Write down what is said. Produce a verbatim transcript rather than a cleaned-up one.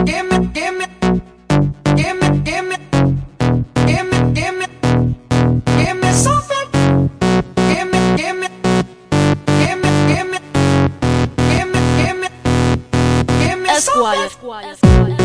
give me, give me, give me, give me, give me, give me, give me something. Give me, give me, give me, give me, give me, give me, give me something. Esquire.